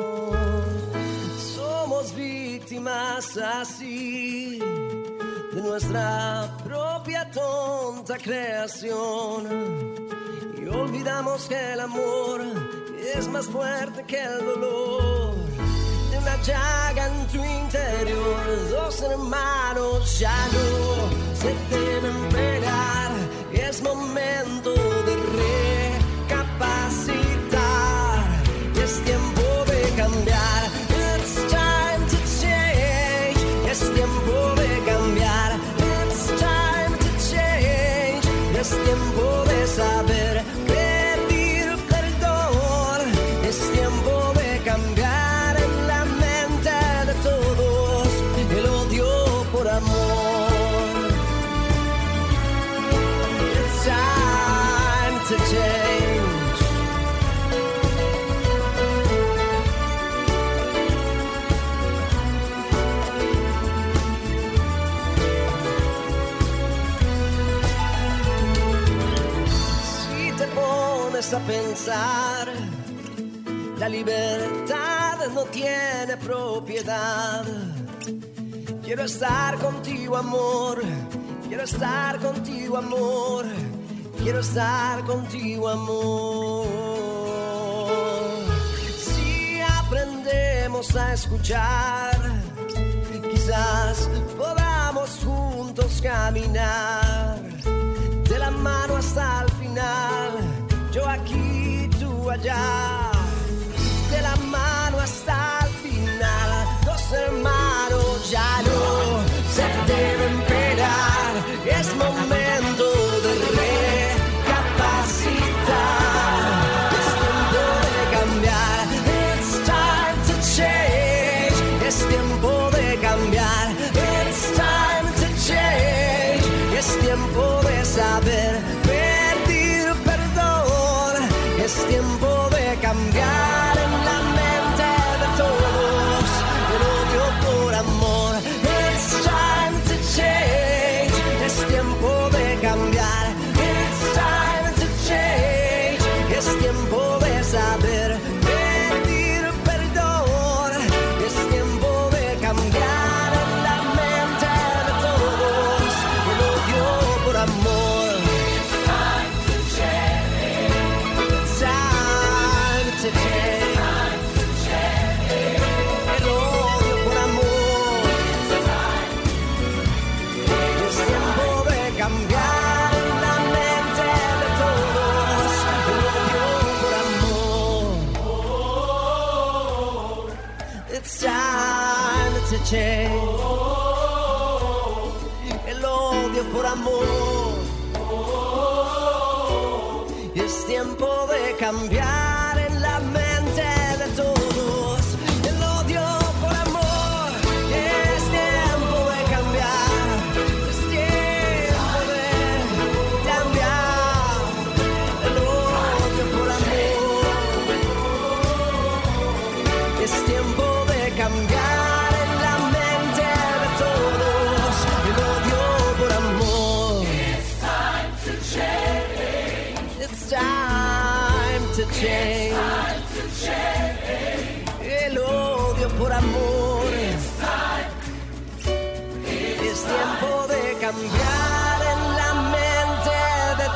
Somos víctimas así de nuestra propia tonta creación, y olvidamos que el amor es más fuerte que el dolor de una llaga en tu interior. Dos hermanos ya no se deben pegar, es momento de recapacitar, es tiempo de cambiar. It's time to change, es tiempo de cambiar. It's time to change, es tiempo de saber pedir perdón. Es tiempo de cambiar en la mente de todos el odio por amor. It's time to change. Si te pones a pensar, la libertad no tiene propiedad. Quiero estar contigo, amor. Quiero estar contigo, amor. Quiero estar contigo, amor. Si aprendemos a escuchar, quizás podamos juntos caminar de la mano hasta el final. Yo aquí, tú allá, de la mano hasta el final. Dos hermanos ya no se deben pelear, es momento de recapacitar, es tiempo de cambiar. It's time to change, es tiempo de cambiar. It's time to change, es tiempo de saber pedir perdón. Es tiempo de cambiar en la mente de todos el odio por amor. It's time to change, es tiempo de cambiar. It's time to change, es tiempo de saber pedir perdón. Es tiempo de cambiar en la mente de todos el odio por amor. El odio por amor. Es tiempo de cambiar en la mente de todos el odio por amor. It's time to change. El odio por amor. Es tiempo de cambiar en It's time to change. El odio por amor. Es tiempo de cambiar en la mente de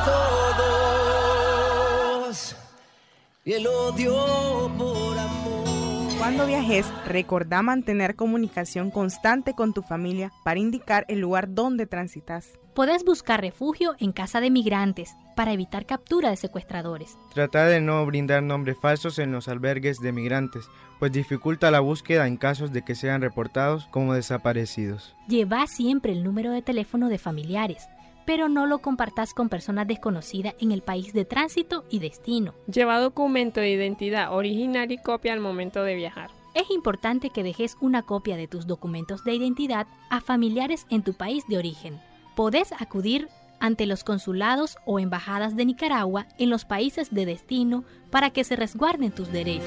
todos. El odio por amor. Cuando viajes, recordá mantener comunicación constante con tu familia para indicar el lugar donde transitas. Podés buscar refugio en casa de migrantes para evitar captura de secuestradores. Trata de no brindar nombres falsos en los albergues de migrantes, pues dificulta la búsqueda en casos de que sean reportados como desaparecidos. Lleva siempre el número de teléfono de familiares, pero no lo compartas con personas desconocidas en el país de tránsito y destino. Lleva documento de identidad original y copia al momento de viajar. Es importante que dejes una copia de tus documentos de identidad a familiares en tu país de origen. Podés acudir ante los consulados o embajadas de Nicaragua en los países de destino para que se resguarden tus derechos.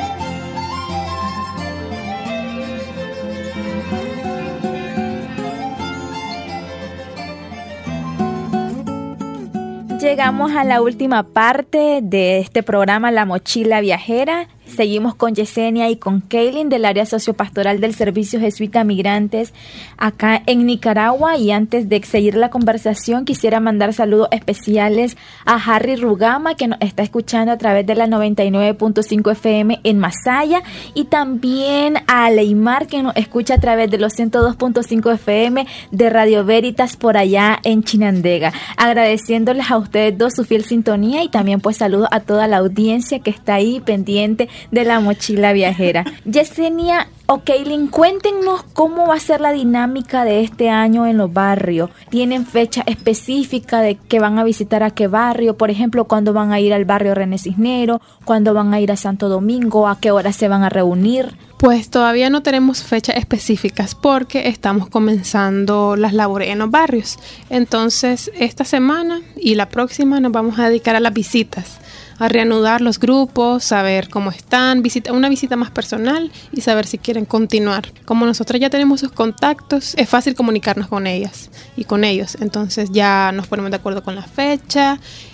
Llegamos a la última parte de este programa, La Mochila Viajera. Seguimos con Yesenia y con Kaylin del área sociopastoral del Servicio Jesuita Migrantes acá en Nicaragua. Y antes de seguir la conversación, quisiera mandar saludos especiales a Harry Rugama, que nos está escuchando a través de la 99.5 FM en Masaya, y también a Leymar, que nos escucha a través de los 102.5 FM de Radio Veritas por allá en Chinandega. Agradeciéndoles a ustedes dos su fiel sintonía, y también pues saludos a toda la audiencia que está ahí pendiente de La Mochila Viajera. Yesenia o Kaylin, cuéntenos cómo va a ser la dinámica de este año en los barrios. ¿Tienen fecha específica de que van a visitar a qué barrio? Por ejemplo, ¿cuándo van a ir al barrio René Cisneros? ¿Cuándo van a ir a Santo Domingo? ¿A qué hora se van a reunir? Pues todavía no tenemos fechas específicas porque estamos comenzando las labores en los barrios. Entonces, esta semana y la próxima nos vamos a dedicar a las visitas, a reanudar los grupos, saber cómo están, una visita más personal y saber si quieren continuar. Como nosotros ya tenemos sus contactos, es fácil comunicarnos con ellas y con ellos. Entonces ya nos ponemos de acuerdo con la fecha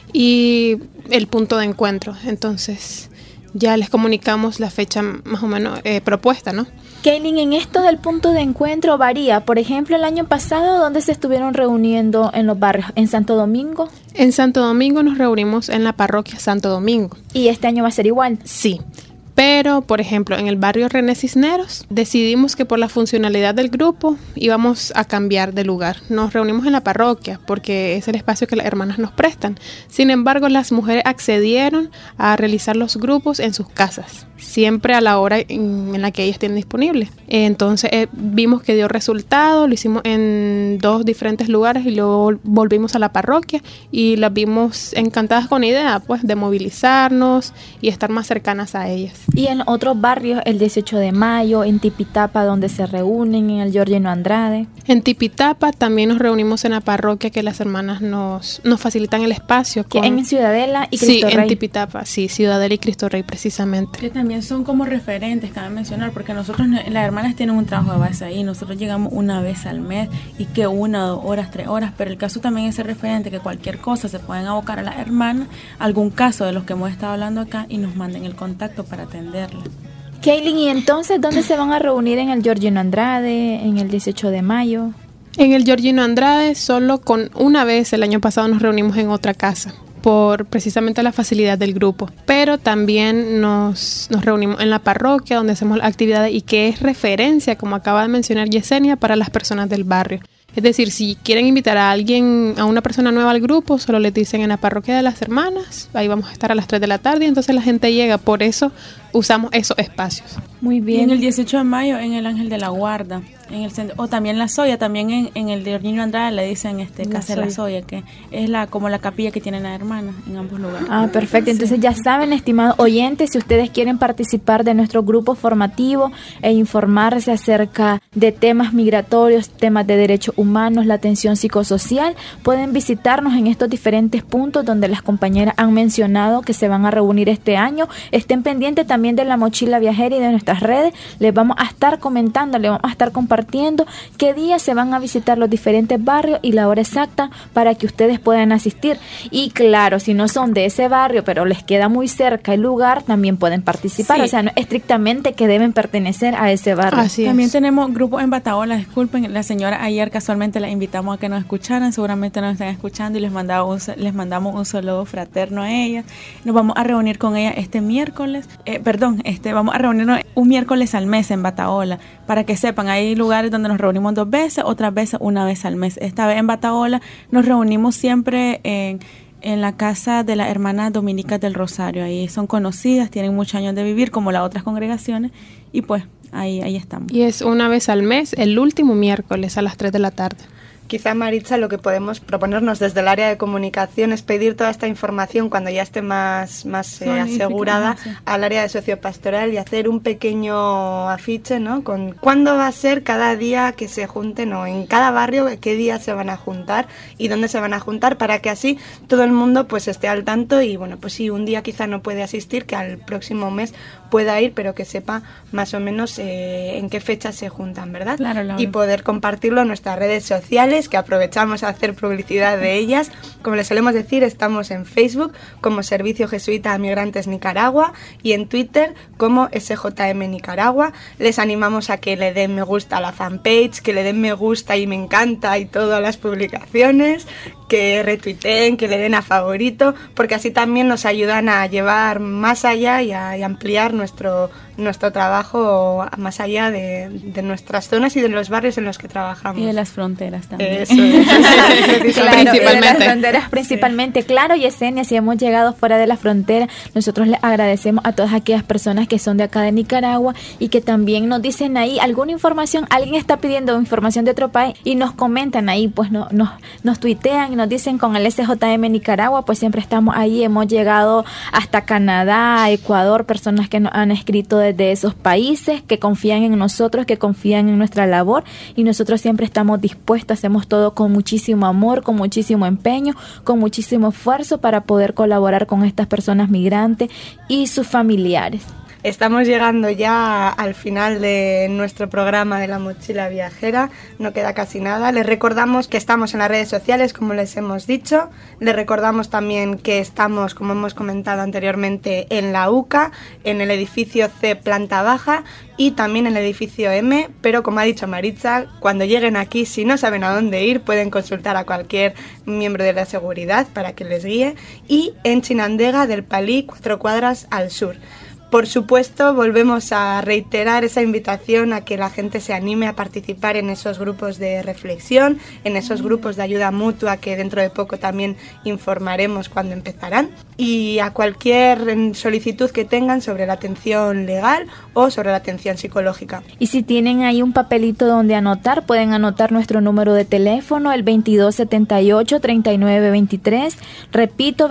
y el punto de encuentro. Entonces ya les comunicamos la fecha más o menos propuesta, ¿no? Kaylin, en esto del punto de encuentro varía. Por ejemplo, el año pasado, ¿dónde se estuvieron reuniendo en los barrios? ¿En Santo Domingo? En Santo Domingo nos reunimos en la parroquia Santo Domingo. ¿Y este año va a ser igual? Sí. Pero, por ejemplo, en el barrio René Cisneros, decidimos que por la funcionalidad del grupo íbamos a cambiar de lugar. Nos reunimos en la parroquia porque es el espacio que las hermanas nos prestan. Sin embargo, las mujeres accedieron a realizar los grupos en sus casas, siempre a la hora en la que ellas estén disponibles. Entonces vimos que dio resultado, lo hicimos en 2 diferentes lugares y luego volvimos a la parroquia y las vimos encantadas con la idea, pues, de movilizarnos y estar más cercanas a ellas. Y en otros barrios, el 18 de mayo, en Tipitapa, donde se reúnen, en el Giorgino Andrade. En Tipitapa también nos reunimos en la parroquia que las hermanas nos facilitan el espacio. En Ciudadela y Cristo Rey. Sí, en Tipitapa, sí, Ciudadela y Cristo Rey precisamente. Que también son como referentes, cabe mencionar, porque nosotros, las hermanas tienen un trabajo de base ahí, nosotros llegamos una vez al mes y que 1, 2 horas, 3 horas, pero el caso también es ser referente, que cualquier cosa se pueden abocar a las hermanas, algún caso de los que hemos estado hablando acá y nos manden el contacto para atenderla. Kaylin, ¿y entonces dónde se van a reunir? ¿En el Giorgino Andrade, en el 18 de mayo? En el Giorgino Andrade solo con una vez el año pasado nos reunimos en otra casa, por precisamente la facilidad del grupo, pero también nos reunimos en la parroquia donde hacemos actividades y que es referencia, como acaba de mencionar Yesenia, para las personas del barrio. Es decir, si quieren invitar a alguien, a una persona nueva al grupo, solo les dicen en la parroquia de las hermanas, ahí vamos a estar a las 3 de la tarde y entonces la gente llega, por eso usamos esos espacios. Muy bien. Y en el 18 de mayo en el Ángel de la Guarda, en el centro, o también La Soya, también en el de Giorgino Andrade le dicen Casa de la Soya, que es como la capilla que tienen las hermanas en ambos lugares. Ah, perfecto. Entonces ya saben, estimados oyentes, si ustedes quieren participar de nuestro grupo formativo e informarse acerca de temas migratorios, temas de derechos humanos, la atención psicosocial, pueden visitarnos en estos diferentes puntos donde las compañeras han mencionado que se van a reunir este año. Estén pendientes también de La Mochila Viajera y de nuestras redes les vamos a estar comentando, les vamos a estar compartiendo qué días se van a visitar los diferentes barrios y la hora exacta para que ustedes puedan asistir. Y claro, si no son de ese barrio, pero les queda muy cerca el lugar, también pueden participar. Sí. O sea, no es estrictamente que deben pertenecer a ese barrio. También tenemos grupos en Bataola, disculpen, la señora ayer casualmente la invitamos a que nos escucharan, seguramente nos están escuchando y les mandamos un saludo fraterno a ellas. Nos vamos a reunir con ellas este miércoles, vamos a reunirnos un miércoles al mes en Bataola, para que sepan, hay lugares donde nos reunimos 2 veces, otras veces una vez al mes. Esta vez en Bataola nos reunimos siempre en la casa de las hermanas dominicas del Rosario. Ahí son conocidas, tienen muchos años de vivir como las otras congregaciones y pues ahí estamos. Y es una vez al mes, el último miércoles a las 3 de la tarde. Quizá, Maritza, lo que podemos proponernos desde el área de comunicación es pedir toda esta información cuando ya esté más asegurada al área de sociopastoral y hacer un pequeño afiche, ¿no? Con cuándo va a ser cada día que se junten, o en cada barrio qué días se van a juntar y dónde se van a juntar, para que así todo el mundo pues esté al tanto y bueno, pues si un día quizá no puede asistir, que al próximo mes pueda ir, pero que sepa más o menos en qué fechas se juntan, ¿verdad? Claro, Laura. Y poder compartirlo en nuestras redes sociales, que aprovechamos a hacer publicidad de ellas. Como les solemos decir, estamos en Facebook como Servicio Jesuita a Migrantes Nicaragua y en Twitter como SJM Nicaragua. Les animamos a que le den me gusta a la fanpage, que le den me gusta y me encanta y todas las publicaciones, que retuiteen, que le den a favorito, porque así también nos ayudan a llevar más allá y a ampliar nuestro trabajo más allá de nuestras zonas y de los barrios en los que trabajamos. Y de las fronteras también. Eso es. Claro, de las fronteras principalmente. Sí. Claro, Yesenia, si hemos llegado fuera de la frontera, nosotros les agradecemos a todas aquellas personas que son de acá de Nicaragua y que también nos dicen ahí alguna información, alguien está pidiendo información de otro país y nos comentan ahí, pues nos tuitean y nos dicen con el SJM Nicaragua, pues siempre estamos ahí, hemos llegado hasta Canadá, Ecuador, personas que nos han escrito desde esos países, que confían en nosotros, que confían en nuestra labor y nosotros siempre estamos dispuestos, hacemos todo con muchísimo amor, con muchísimo empeño, con muchísimo esfuerzo para poder colaborar con estas personas migrantes y sus familiares. Estamos llegando ya al final de nuestro programa de La Mochila Viajera, no queda casi nada. Les recordamos que estamos en las redes sociales, como les hemos dicho. Les recordamos también que estamos, como hemos comentado anteriormente, en la UCA, en el edificio C, planta baja, y también en el edificio M, pero como ha dicho Maritza, cuando lleguen aquí, si no saben a dónde ir, pueden consultar a cualquier miembro de la seguridad para que les guíe, y en Chinandega del Palí, 4 cuadras al sur. Por supuesto, volvemos a reiterar esa invitación a que la gente se anime a participar en esos grupos de reflexión, en esos grupos de ayuda mutua que dentro de poco también informaremos cuando empezarán, y a cualquier solicitud que tengan sobre la atención legal o sobre la atención psicológica. Y si tienen ahí un papelito donde anotar, pueden anotar nuestro número de teléfono, el 2278-3923, repito,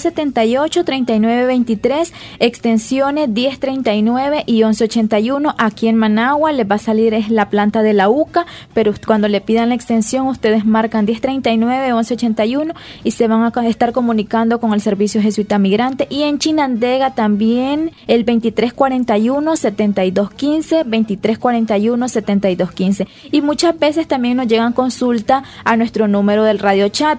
2278-3923, extensiones 1039 y 1181. Aquí en Managua les va a salir es la planta de la UCA, pero cuando le pidan la extensión ustedes marcan 1039 1181 y se van a estar comunicando con el Servicio Jesuita Migrante. Y en Chinandega también el 2341-7215, 2341-7215. Y muchas veces también nos llegan consulta a nuestro número del radio chat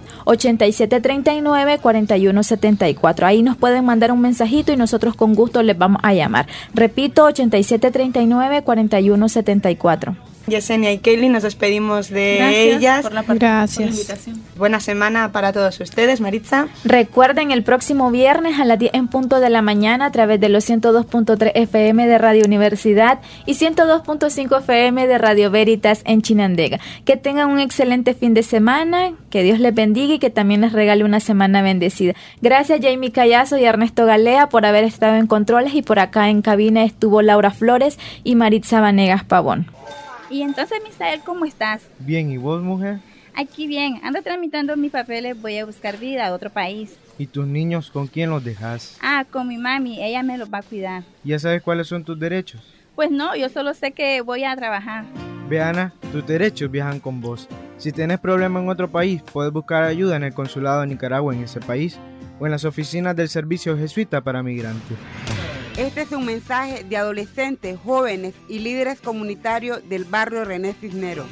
8739-4174. Ahí nos pueden mandar un mensajito y nosotros con gusto les vamos a llamar. Repito, 8739-4174. Yesenia y Kaylin, nos despedimos de ellas. Por la invitación. Buena semana para todos ustedes, Maritza. Recuerden, el próximo viernes a las 10 en punto de la mañana a través de los 102.3 FM de Radio Universidad y 102.5 FM de Radio Veritas en Chinandega. Que tengan un excelente fin de semana, que Dios les bendiga y que también les regale una semana bendecida. Gracias Jamie Callazo y Ernesto Galea por haber estado en controles, y por acá en cabina estuvo Laura Flores y Maritza Vanegas Pavón. Y entonces, Misael, ¿cómo estás? Bien, ¿y vos, mujer? Aquí bien, ando tramitando mis papeles, voy a buscar vida a otro país. ¿Y tus niños con quién los dejas? Con mi mami, ella me los va a cuidar. ¿Ya sabes cuáles son tus derechos? Pues no, yo solo sé que voy a trabajar. Ve, Ana, tus derechos viajan con vos. Si tenés problemas en otro país, puedes buscar ayuda en el consulado de Nicaragua en ese país o en las oficinas del Servicio Jesuita para Migrantes. Este es un mensaje de adolescentes, jóvenes y líderes comunitarios del barrio René Cisneros.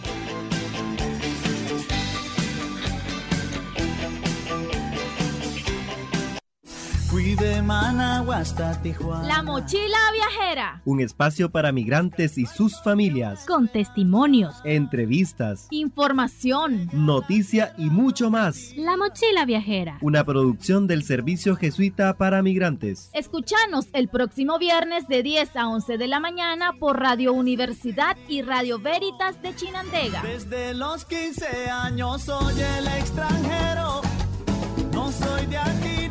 Fui de Managua hasta Tijuana. La Mochila Viajera. Un espacio para migrantes y sus familias. Con testimonios, entrevistas, información, noticia y mucho más. La Mochila Viajera. Una producción del Servicio Jesuita para Migrantes. Escúchanos el próximo viernes de 10 a 11 de la mañana por Radio Universidad y Radio Veritas de Chinandega. Desde los 15 años soy el extranjero. No soy de aquí.